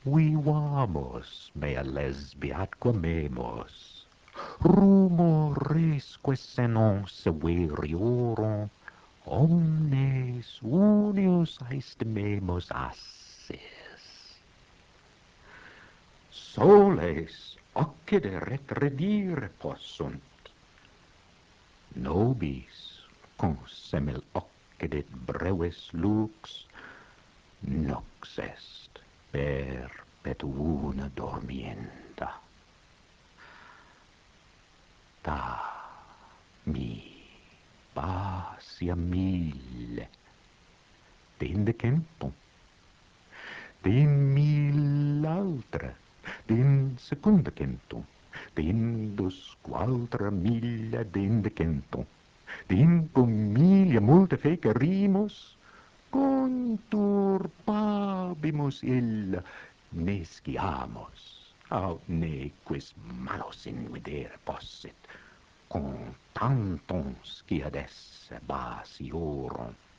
Vivamos, mea lesbiat quamemos, rumoresque se non severiorum, omnes unius aestimemos asses. Soles occide retredire possunt, nobis, cum semel occidit brevis lux, nox est perpetuuna dormienda. Ta mi pasia mille, d'indecentum, de d'in secundecentum, d'indus qualtra milla d'indecentum, d'indum milia multa fecerimus, conturbabimus illa, nesciamus, aut nequis malos invidere possit, cum tantum sciat esse basiorum.